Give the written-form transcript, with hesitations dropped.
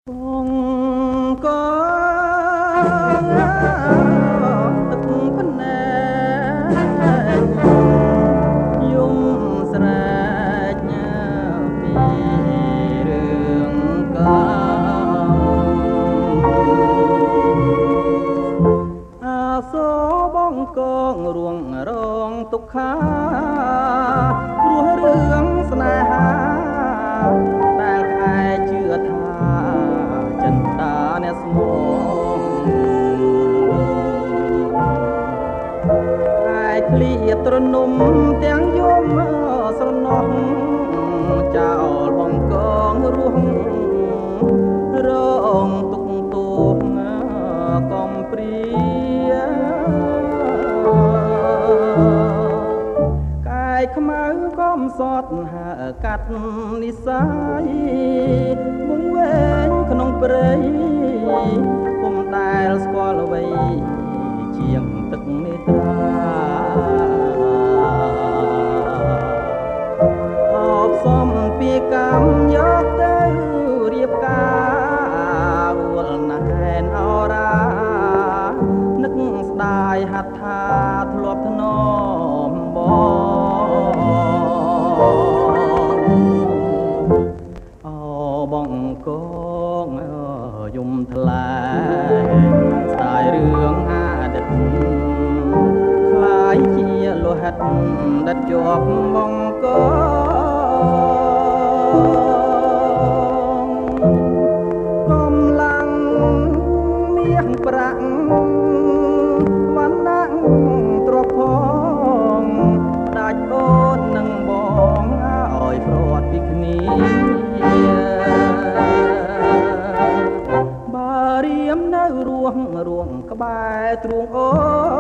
បងក៏ទឹកភ្នែកយំស្រែកពីរឿងកាអាសូរបងកងរួងរងទុក្ខាព្រោះរឿងស្នេហាដែលក្អែជឿថាចិន្តាអ្នកស្មោះឯឃ្លៀតត្រនំទាំងយមស្រណោះចោលបងកងរស់រងទុកទោសកំព្រាកាយខ្មៅកំសត់ហើកាត់និស័យវងវែងក្នុងព្រៃពុំដែលស្គាល់អ្វីជាងទឹកមេត្រាអបសំពីកម្មយកទៅរៀបការវល់ណែនអរានឹកស្ដាយហត្ថាធ្លាប់ធ្នមបងកងយំថ្លែងស្ដាយរឿងអតីតខ្លាយជាលោហិតដិតជាប់បងកងកំឡាំងមាសប្រាក់វណ្ណៈទ្រព្យផងដាច់អូននឹងបងឲ្យព្រាត់ពីគ្នាបារៀមនៅរួងក្បែរទ្រូងអូ